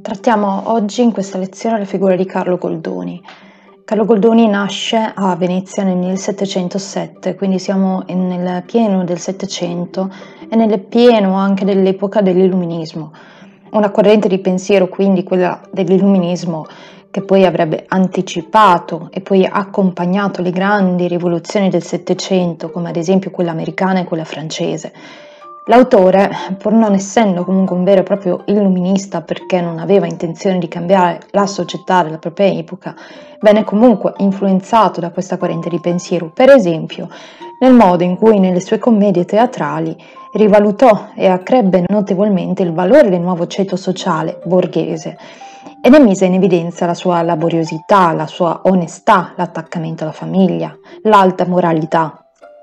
Trattiamo oggi in questa lezione la figura di Carlo Goldoni. Carlo Goldoni nasce a Venezia nel 1707, quindi siamo nel pieno del Settecento e nel pieno anche dell'epoca dell'Illuminismo. Una corrente di pensiero, quindi quella dell'Illuminismo, che poi avrebbe anticipato e poi accompagnato le grandi rivoluzioni del Settecento, come ad esempio quella americana e quella francese. L'autore, pur non essendo comunque un vero e proprio illuminista perché non aveva intenzione di cambiare la società della propria epoca, venne comunque influenzato da questa corrente di pensiero, per esempio nel modo in cui nelle sue commedie teatrali rivalutò e accrebbe notevolmente il valore del nuovo ceto sociale borghese e ne mise in evidenza la sua laboriosità, la sua onestà, l'attaccamento alla famiglia, l'alta moralità.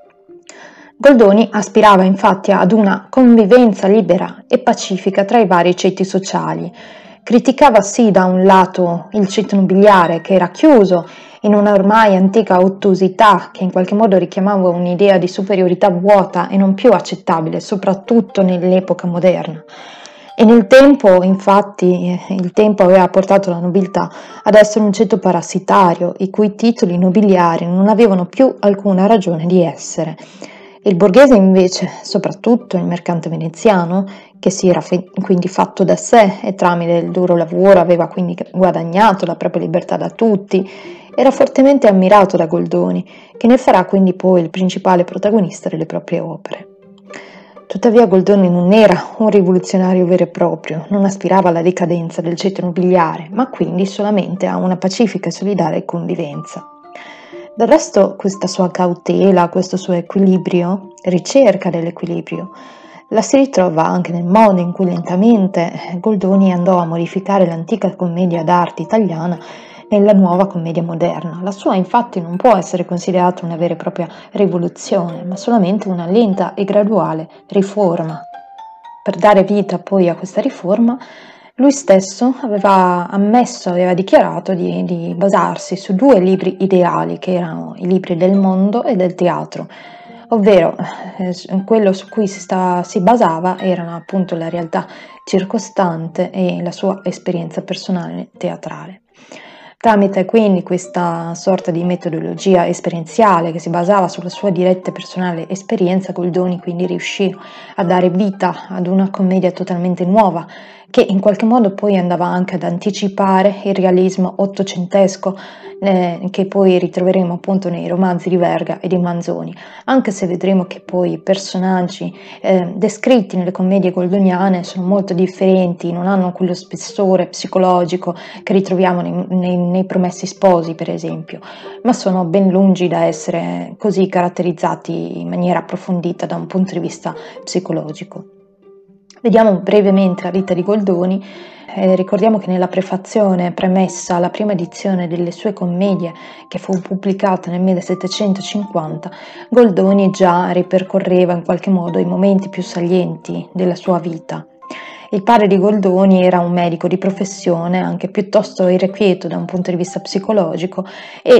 Goldoni aspirava infatti ad una convivenza libera e pacifica tra i vari ceti sociali. Criticava sì da un lato il ceto nobiliare che era chiuso in una ormai antica ottusità che in qualche modo richiamava un'idea di superiorità vuota e non più accettabile, soprattutto nell'epoca moderna. E nel tempo, infatti, il tempo aveva portato la nobiltà ad essere un ceto parassitario, i cui titoli nobiliari non avevano più alcuna ragione di essere. Il borghese invece, soprattutto il mercante veneziano, che si era quindi fatto da sé e tramite il duro lavoro aveva quindi guadagnato la propria libertà da tutti, era fortemente ammirato da Goldoni, che ne farà quindi poi il principale protagonista delle proprie opere. Tuttavia Goldoni non era un rivoluzionario vero e proprio, non aspirava alla decadenza del ceto nobiliare, ma quindi solamente a una pacifica e solidale convivenza. Del resto questa sua cautela, questo suo equilibrio, ricerca dell'equilibrio, la si ritrova anche nel modo in cui lentamente Goldoni andò a modificare l'antica commedia d'arte italiana nella nuova commedia moderna. La sua infatti non può essere considerata una vera e propria rivoluzione, ma solamente una lenta e graduale riforma. Per dare vita poi a questa riforma, lui stesso aveva dichiarato di basarsi su due libri ideali, che erano i libri del mondo e del teatro, ovvero quello su cui si basava erano appunto la realtà circostante e la sua esperienza personale teatrale. Tramite quindi questa sorta di metodologia esperienziale che si basava sulla sua diretta e personale esperienza, Goldoni quindi riuscì a dare vita ad una commedia totalmente nuova, che in qualche modo poi andava anche ad anticipare il realismo ottocentesco che poi ritroveremo appunto nei romanzi di Verga e di Manzoni, anche se vedremo che poi i personaggi descritti nelle commedie goldoniane sono molto differenti, non hanno quello spessore psicologico che ritroviamo nei Promessi Sposi, per esempio, ma sono ben lungi da essere così caratterizzati in maniera approfondita da un punto di vista psicologico. Vediamo brevemente la vita di Goldoni. Ricordiamo che nella prefazione premessa alla prima edizione delle sue commedie, che fu pubblicata nel 1750, Goldoni già ripercorreva in qualche modo i momenti più salienti della sua vita. Il padre di Goldoni era un medico di professione, anche piuttosto irrequieto da un punto di vista psicologico, e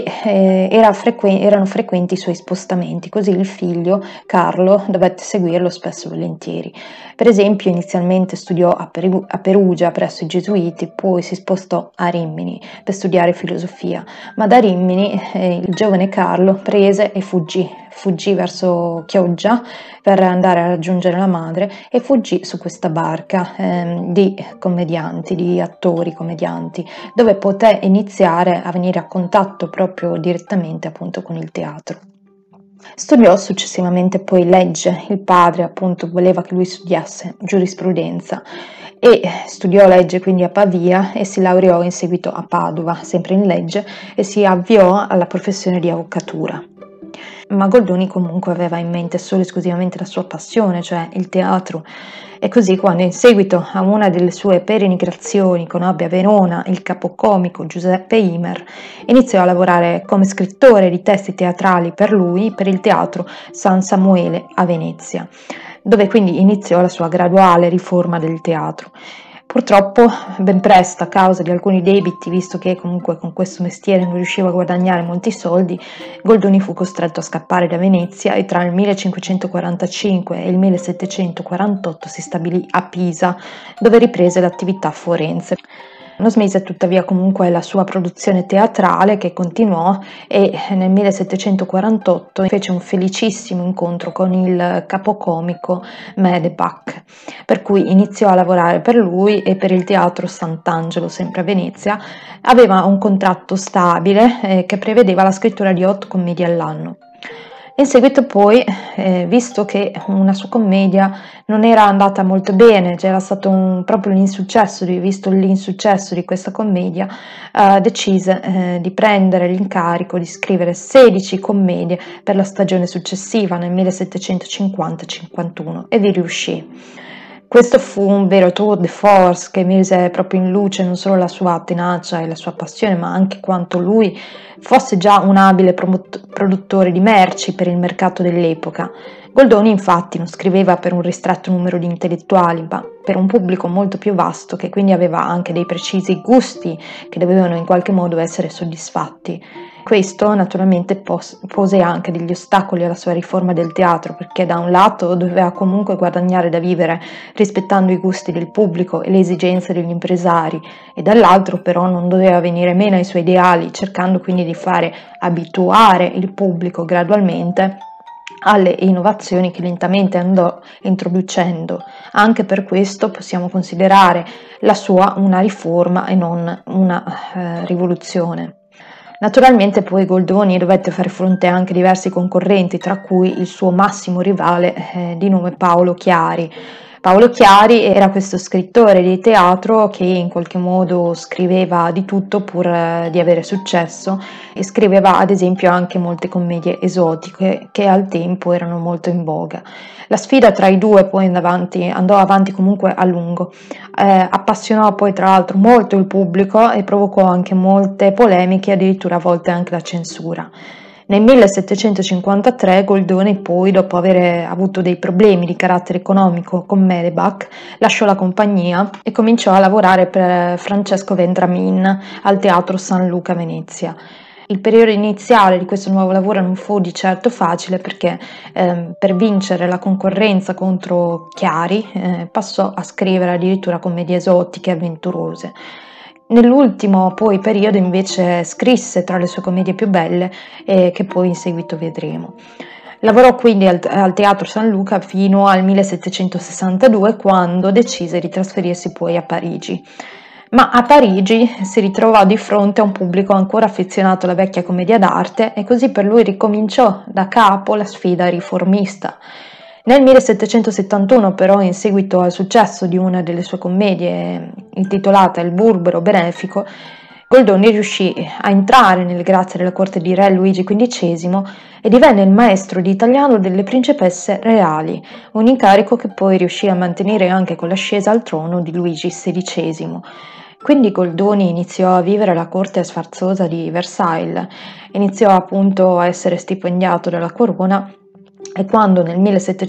erano frequenti i suoi spostamenti, così il figlio, Carlo, dovette seguirlo spesso e volentieri. Per esempio, inizialmente studiò a Perugia presso i Gesuiti, poi si spostò a Rimini per studiare filosofia, ma da Rimini il giovane Carlo prese e fuggì verso Chioggia per andare a raggiungere la madre e fuggì su questa barca di commedianti, di attori commedianti, dove poté iniziare a venire a contatto proprio direttamente appunto con il teatro. Studiò successivamente poi legge, il padre appunto voleva che lui studiasse giurisprudenza e studiò legge quindi a Pavia e si laureò in seguito a Padova, sempre in legge, e si avviò alla professione di avvocatura. Ma Goldoni comunque aveva in mente solo e esclusivamente la sua passione, cioè il teatro, e così quando in seguito a una delle sue peregrinazioni conobbe a Verona il capocomico Giuseppe Imer, iniziò a lavorare come scrittore di testi teatrali per lui per il teatro San Samuele a Venezia, dove quindi iniziò la sua graduale riforma del teatro. Purtroppo, ben presto, a causa di alcuni debiti, visto che comunque con questo mestiere non riusciva a guadagnare molti soldi, Goldoni fu costretto a scappare da Venezia e tra il 1545 e il 1748 si stabilì a Pisa, dove riprese l'attività forense. Non smise tuttavia comunque la sua produzione teatrale, che continuò, e nel 1748 fece un felicissimo incontro con il capocomico Medebach, per cui iniziò a lavorare per lui e per il Teatro Sant'Angelo, sempre a Venezia. Aveva un contratto stabile che prevedeva la scrittura di 8 commedie all'anno. In seguito poi, visto che una sua commedia non era andata molto bene, c'era stato proprio l'insuccesso, visto l'insuccesso di questa commedia, decise di prendere l'incarico di scrivere 16 commedie per la stagione successiva, nel 1750-51, e vi riuscì. Questo fu un vero tour de force che mise proprio in luce non solo la sua tenacia e la sua passione, ma anche quanto lui fosse già un abile produttore di merci per il mercato dell'epoca. Goldoni infatti non scriveva per un ristretto numero di intellettuali, ma per un pubblico molto più vasto, che quindi aveva anche dei precisi gusti che dovevano in qualche modo essere soddisfatti. Questo naturalmente pose anche degli ostacoli alla sua riforma del teatro, perché da un lato doveva comunque guadagnare da vivere rispettando i gusti del pubblico e le esigenze degli impresari, e dall'altro però non doveva venire meno ai suoi ideali, cercando quindi di fare abituare il pubblico gradualmente alle innovazioni che lentamente andò introducendo. Anche per questo possiamo considerare la sua una riforma e non una rivoluzione. Naturalmente poi Goldoni dovette fare fronte anche a diversi concorrenti, tra cui il suo massimo rivale di nome Paolo Chiari. Paolo Chiari era questo scrittore di teatro che in qualche modo scriveva di tutto pur di avere successo, e scriveva ad esempio anche molte commedie esotiche che al tempo erano molto in voga. La sfida tra i due poi andò avanti comunque a lungo, appassionò poi tra l'altro molto il pubblico e provocò anche molte polemiche, addirittura a volte anche la censura. Nel 1753 Goldoni poi, dopo aver avuto dei problemi di carattere economico con Medebach, lasciò la compagnia e cominciò a lavorare per Francesco Vendramin al Teatro San Luca a Venezia. Il periodo iniziale di questo nuovo lavoro non fu di certo facile, perché per vincere la concorrenza contro Chiari passò a scrivere addirittura commedie esotiche e avventurose. Nell'ultimo poi periodo invece scrisse tra le sue commedie più belle, che poi in seguito vedremo. Lavorò quindi al Teatro San Luca fino al 1762, quando decise di trasferirsi poi a Parigi. Ma a Parigi si ritrovò di fronte a un pubblico ancora affezionato alla vecchia commedia d'arte, e così per lui ricominciò da capo la sfida riformista. Nel 1771 però, in seguito al successo di una delle sue commedie intitolata Il Burbero Benefico, Goldoni riuscì a entrare nelle grazie della corte di re Luigi XV e divenne il maestro di italiano delle principesse reali, un incarico che poi riuscì a mantenere anche con l'ascesa al trono di Luigi XVI. Quindi Goldoni iniziò a vivere alla corte sfarzosa di Versailles, iniziò appunto a essere stipendiato dalla corona, e quando nel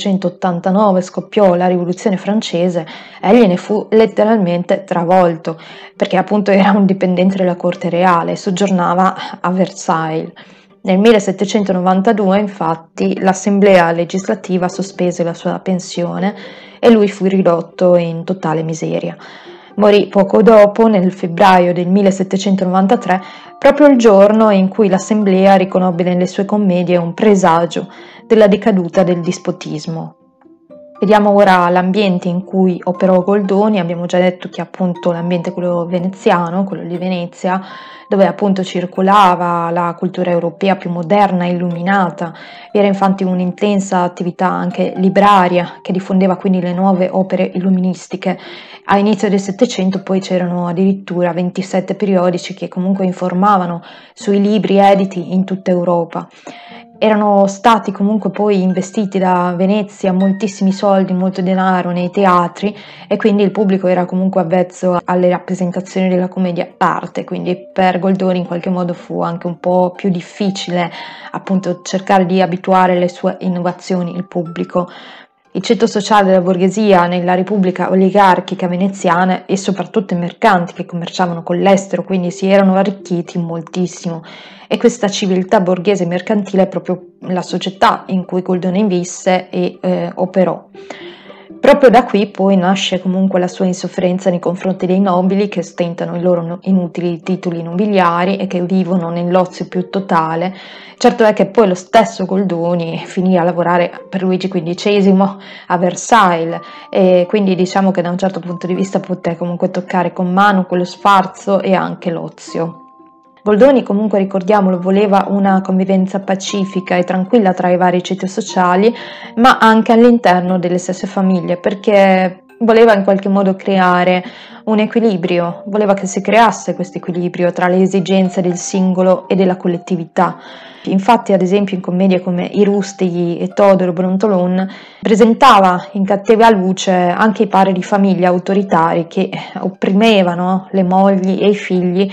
1789 scoppiò la rivoluzione francese, egli ne fu letteralmente travolto, perché appunto era un dipendente della corte reale e soggiornava a Versailles. Nel 1792 infatti l'assemblea legislativa sospese la sua pensione e lui fu ridotto in totale miseria. Morì poco dopo, nel febbraio del 1793, proprio il giorno in cui l'assemblea riconobbe nelle sue commedie un presagio della decaduta del dispotismo. Vediamo ora l'ambiente in cui operò Goldoni. Abbiamo già detto che appunto l'ambiente quello veneziano, quello di Venezia, dove appunto circolava la cultura europea più moderna e illuminata. Vi era infatti un'intensa attività anche libraria che diffondeva quindi le nuove opere illuministiche. A inizio del Settecento poi c'erano addirittura 27 periodici che comunque informavano sui libri editi in tutta Europa. Erano stati comunque poi investiti da Venezia moltissimi soldi, molto denaro nei teatri, e quindi il pubblico era comunque avvezzo alle rappresentazioni della commedia d'arte, quindi per Goldoni in qualche modo fu anche un po' più difficile appunto cercare di abituare le sue innovazioni il pubblico. Il ceto sociale della borghesia nella Repubblica oligarchica veneziana, e soprattutto i mercanti che commerciavano con l'estero, quindi si erano arricchiti moltissimo, e questa civiltà borghese mercantile è proprio la società in cui Goldoni visse e operò. Proprio da qui poi nasce comunque la sua insofferenza nei confronti dei nobili che ostentano i loro inutili titoli nobiliari e che vivono nell'ozio più totale. Certo è che poi lo stesso Goldoni finì a lavorare per Luigi XV a Versailles, e quindi diciamo che da un certo punto di vista poté comunque toccare con mano quello sfarzo e anche l'ozio. Goldoni comunque, ricordiamolo, voleva una convivenza pacifica e tranquilla tra i vari ceti sociali, ma anche all'interno delle stesse famiglie, perché voleva in qualche modo creare un equilibrio, voleva che si creasse questo equilibrio tra le esigenze del singolo e della collettività. Infatti, ad esempio, in commedie come I Rustighi e Todoro Brontolon presentava in cattiva luce anche i padri di famiglia autoritari che opprimevano le mogli e i figli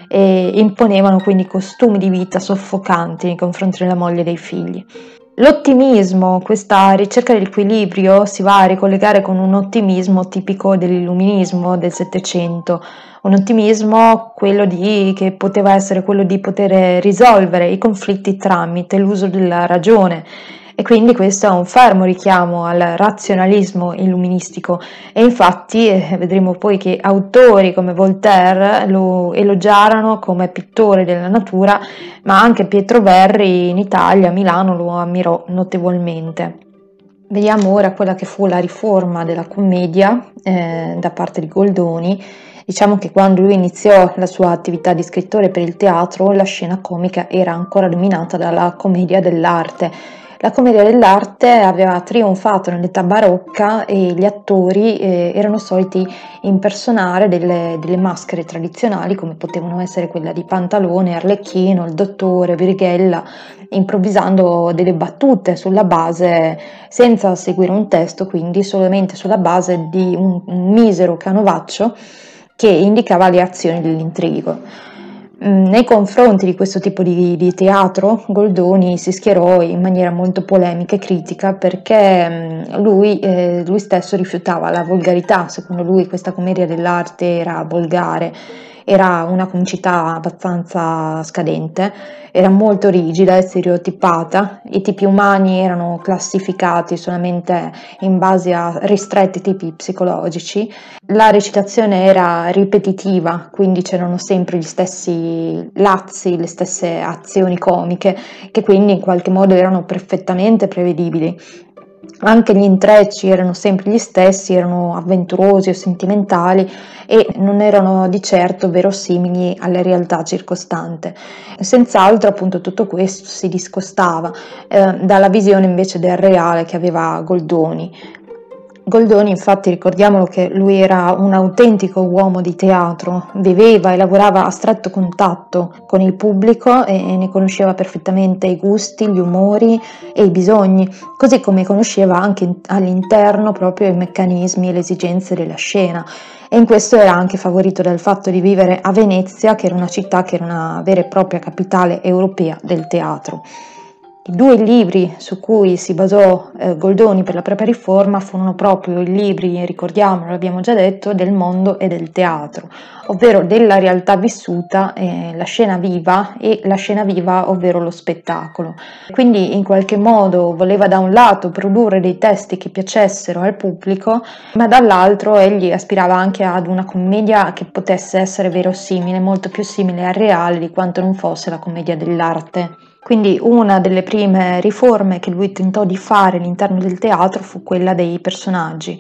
e imponevano quindi costumi di vita soffocanti nei confronti della moglie e dei figli. L'ottimismo, questa ricerca dell'equilibrio, si va a ricollegare con un ottimismo tipico dell'illuminismo del Settecento, un ottimismo che poteva essere quello di poter risolvere i conflitti tramite l'uso della ragione. E quindi questo è un fermo richiamo al razionalismo illuministico, e infatti vedremo poi che autori come Voltaire lo elogiarono come pittore della natura, ma anche Pietro Verri in Italia, a Milano, lo ammirò notevolmente. Vediamo ora quella che fu la riforma della commedia da parte di Goldoni. Diciamo che quando lui iniziò la sua attività di scrittore per il teatro, la scena comica era ancora dominata dalla commedia dell'arte. La commedia dell'arte aveva trionfato nell'età barocca e gli attori erano soliti impersonare delle maschere tradizionali, come potevano essere quella di Pantalone, Arlecchino, il Dottore, Brighella, improvvisando delle battute sulla base, senza seguire un testo, quindi solamente sulla base di un misero canovaccio che indicava le azioni dell'intrigo. Nei confronti di questo tipo di teatro, Goldoni si schierò in maniera molto polemica e critica, perché lui stesso rifiutava la volgarità. Secondo lui questa commedia dell'arte era volgare, era una comicità abbastanza scadente, era molto rigida e stereotipata, i tipi umani erano classificati solamente in base a ristretti tipi psicologici, la recitazione era ripetitiva, quindi c'erano sempre gli stessi lazzi, le stesse azioni comiche, che quindi in qualche modo erano perfettamente prevedibili. Anche gli intrecci erano sempre gli stessi, erano avventurosi o sentimentali e non erano di certo verosimili alla realtà circostante. Senz'altro, appunto, tutto questo si discostava dalla visione invece del reale che aveva Goldoni. Goldoni, infatti, ricordiamolo che lui era un autentico uomo di teatro, viveva e lavorava a stretto contatto con il pubblico e ne conosceva perfettamente i gusti, gli umori e i bisogni, così come conosceva anche all'interno proprio i meccanismi e le esigenze della scena. E in questo era anche favorito dal fatto di vivere a Venezia, che era una città che era una vera e propria capitale europea del teatro. I due libri su cui si basò Goldoni per la propria riforma furono proprio i libri, ricordiamolo, l'abbiamo già detto, del mondo e del teatro, ovvero della realtà vissuta, la scena viva e la scena viva, ovvero lo spettacolo. Quindi in qualche modo voleva da un lato produrre dei testi che piacessero al pubblico, ma dall'altro egli aspirava anche ad una commedia che potesse essere verosimile, molto più simile al reale di quanto non fosse la commedia dell'arte. Quindi una delle prime riforme che lui tentò di fare all'interno del teatro fu quella dei personaggi.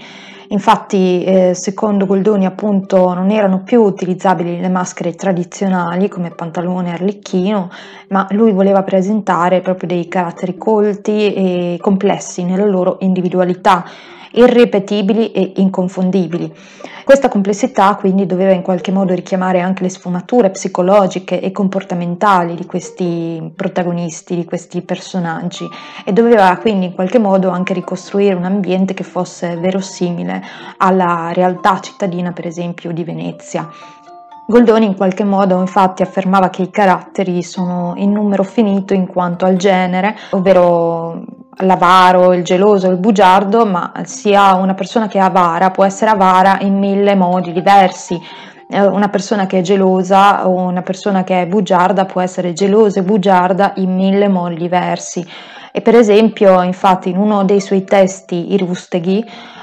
Infatti, secondo Goldoni, appunto, non erano più utilizzabili le maschere tradizionali come Pantalone e Arlecchino, ma lui voleva presentare proprio dei caratteri colti e complessi nella loro individualità, irripetibili e inconfondibili. Questa complessità quindi doveva in qualche modo richiamare anche le sfumature psicologiche e comportamentali di questi protagonisti, di questi personaggi, e doveva quindi in qualche modo anche ricostruire un ambiente che fosse verosimile alla realtà cittadina, per esempio, di Venezia. Goldoni in qualche modo infatti affermava che i caratteri sono in numero finito in quanto al genere, ovvero l'avaro, il geloso, il bugiardo, ma sia una persona che è avara può essere avara in 1000 modi diversi. Una persona che è gelosa o una persona che è bugiarda può essere gelosa e bugiarda in 1000 modi diversi. E per esempio, infatti, in uno dei suoi testi, I Rusteghi,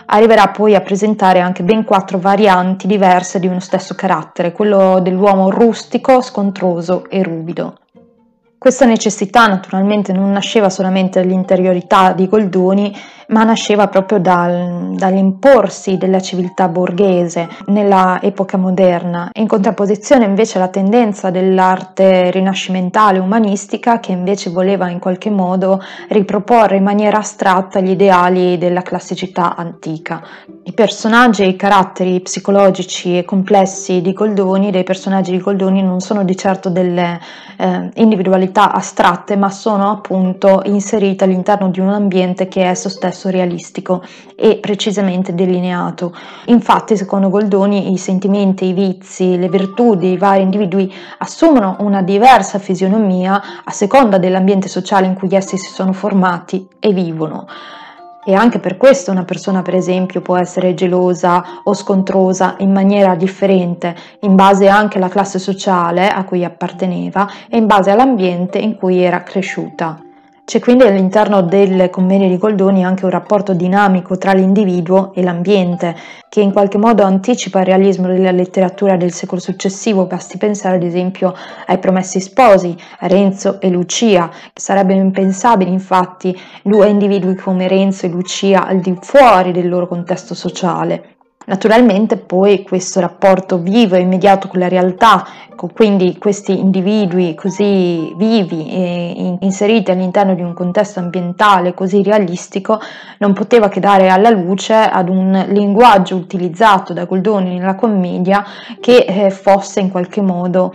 arriverà poi a presentare anche ben 4 varianti diverse di uno stesso carattere, quello dell'uomo rustico, scontroso e ruvido. Questa necessità naturalmente non nasceva solamente dall'interiorità di Goldoni, ma nasceva proprio dall'imporsi della civiltà borghese nella epoca moderna, in contrapposizione invece alla tendenza dell'arte rinascimentale umanistica, che invece voleva in qualche modo riproporre in maniera astratta gli ideali della classicità antica. I personaggi e i caratteri psicologici e complessi di Goldoni, dei personaggi di Goldoni, non sono di certo delle individualità astratte, ma sono appunto inserite all'interno di un ambiente che è esso stesso realistico e precisamente delineato. Infatti, secondo Goldoni, i sentimenti, i vizi, le virtù dei vari individui assumono una diversa fisionomia a seconda dell'ambiente sociale in cui essi si sono formati e vivono. E anche per questo una persona, per esempio, può essere gelosa o scontrosa in maniera differente, in base anche alla classe sociale a cui apparteneva e in base all'ambiente in cui era cresciuta. C'è quindi all'interno delle commedie di Goldoni anche un rapporto dinamico tra l'individuo e l'ambiente, che in qualche modo anticipa il realismo della letteratura del secolo successivo. Basti pensare ad esempio ai Promessi Sposi, a Renzo e Lucia. Sarebbe impensabile infatti 2 individui come Renzo e Lucia al di fuori del loro contesto sociale. Naturalmente poi questo rapporto vivo e immediato con la realtà, quindi questi individui così vivi e inseriti all'interno di un contesto ambientale così realistico, non poteva che dare alla luce ad un linguaggio utilizzato da Goldoni nella commedia che fosse in qualche modo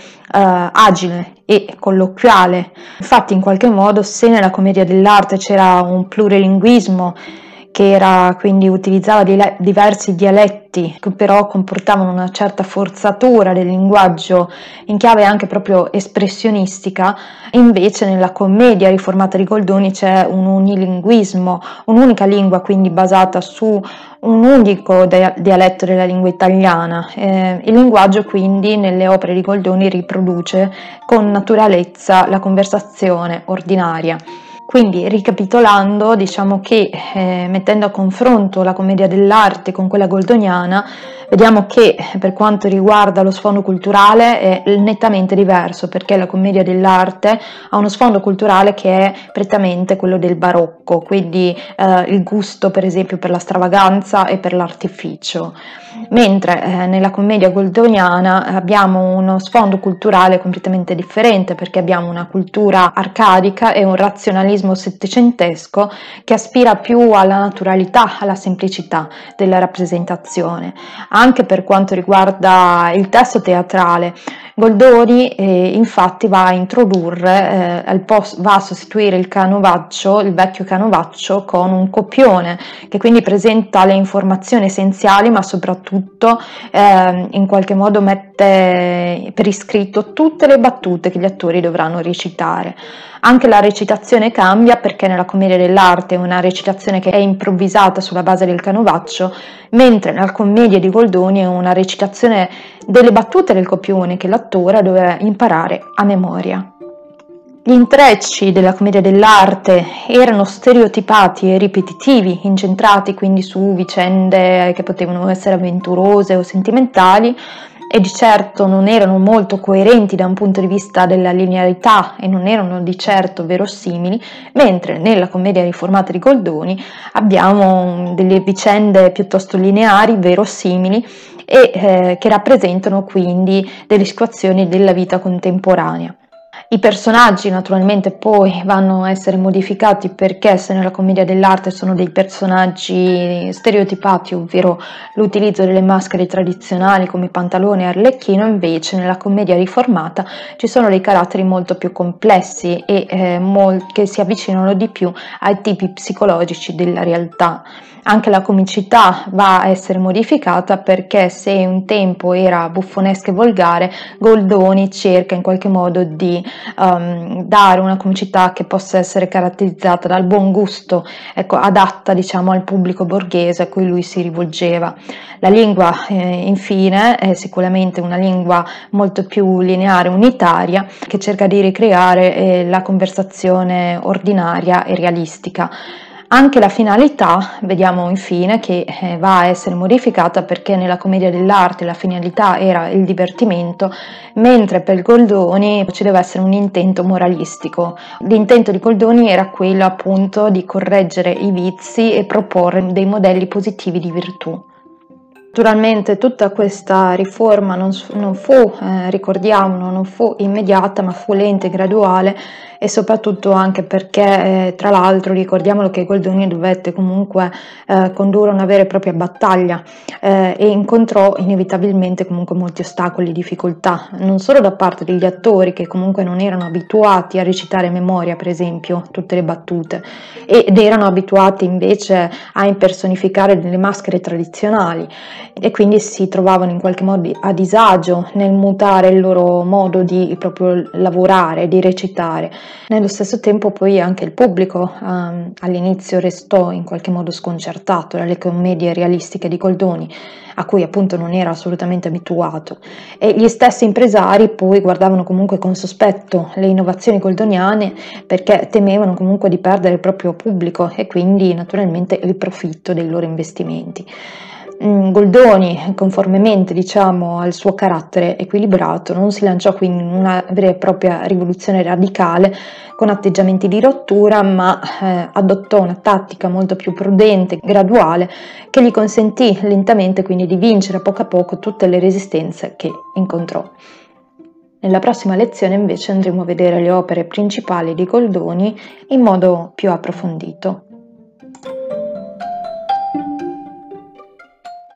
agile e colloquiale. Infatti in qualche modo, se nella commedia dell'arte c'era un plurilinguismo quindi utilizzava diversi dialetti che però comportavano una certa forzatura del linguaggio in chiave anche proprio espressionistica, invece nella commedia riformata di Goldoni c'è un unilinguismo, un'unica lingua quindi basata su un unico dialetto della lingua italiana. Il linguaggio quindi nelle opere di Goldoni riproduce con naturalezza la conversazione ordinaria. Quindi, ricapitolando, diciamo che mettendo a confronto la commedia dell'arte con quella goldoniana, vediamo che per quanto riguarda lo sfondo culturale è nettamente diverso, perché la commedia dell'arte ha uno sfondo culturale che è prettamente quello del barocco, quindi il gusto per esempio per la stravaganza e per l'artificio, mentre nella commedia goldoniana abbiamo uno sfondo culturale completamente differente, perché abbiamo una cultura arcadica e un razionalismo settecentesco che aspira più alla naturalità, alla semplicità della rappresentazione. Anche per quanto riguarda il testo teatrale, Goldoni infatti va a introdurre, va a sostituire il canovaccio, il vecchio canovaccio, con un copione che quindi presenta le informazioni essenziali, ma soprattutto in qualche modo mette per iscritto tutte le battute che gli attori dovranno recitare. Anche la recitazione cambia, perché nella commedia dell'arte è una recitazione che è improvvisata sulla base del canovaccio, mentre nella commedia di Goldoni è una recitazione delle battute del copione che l'attore doveva imparare a memoria. Gli intrecci della commedia dell'arte erano stereotipati e ripetitivi, incentrati quindi su vicende che potevano essere avventurose o sentimentali, e di certo non erano molto coerenti da un punto di vista della linearità e non erano di certo verosimili, mentre nella commedia riformata di Goldoni abbiamo delle vicende piuttosto lineari, verosimili e che rappresentano quindi delle situazioni della vita contemporanea. I personaggi naturalmente poi vanno a essere modificati, perché se nella commedia dell'arte sono dei personaggi stereotipati, ovvero l'utilizzo delle maschere tradizionali come Pantalone e Arlecchino, invece nella commedia riformata ci sono dei caratteri molto più complessi e che si avvicinano di più ai tipi psicologici della realtà. Anche la comicità va a essere modificata, perché se un tempo era buffonesca e volgare, Goldoni cerca in qualche modo di dare una comicità che possa essere caratterizzata dal buon gusto, ecco, adatta diciamo al pubblico borghese a cui lui si rivolgeva. La lingua infine è sicuramente una lingua molto più lineare, unitaria, che cerca di ricreare la conversazione ordinaria e realistica. Anche la finalità, vediamo infine, che va a essere modificata, perché nella commedia dell'arte la finalità era il divertimento, mentre per Goldoni ci deve essere un intento moralistico. L'intento di Goldoni era quello appunto di correggere i vizi e proporre dei modelli positivi di virtù. Naturalmente tutta questa riforma non fu, ricordiamolo, non fu immediata, ma fu lenta e graduale, e soprattutto anche perché, tra l'altro, ricordiamolo che Goldoni dovette comunque condurre una vera e propria battaglia, e incontrò inevitabilmente comunque molti ostacoli e difficoltà, non solo da parte degli attori, che comunque non erano abituati a recitare a memoria, per esempio, tutte le battute, ed erano abituati invece a impersonificare delle maschere tradizionali, e quindi si trovavano in qualche modo a disagio nel mutare il loro modo di proprio lavorare, di recitare. Nello stesso tempo poi anche il pubblico all'inizio restò in qualche modo sconcertato dalle commedie realistiche di Goldoni, a cui appunto non era assolutamente abituato, e gli stessi impresari poi guardavano comunque con sospetto le innovazioni goldoniane, perché temevano comunque di perdere il proprio pubblico e quindi naturalmente il profitto dei loro investimenti. Goldoni, conformemente diciamo al suo carattere equilibrato, non si lanciò quindi in una vera e propria rivoluzione radicale con atteggiamenti di rottura, ma adottò una tattica molto più prudente, graduale, che gli consentì lentamente quindi di vincere a poco tutte le resistenze che incontrò. Nella prossima lezione invece andremo a vedere le opere principali di Goldoni in modo più approfondito.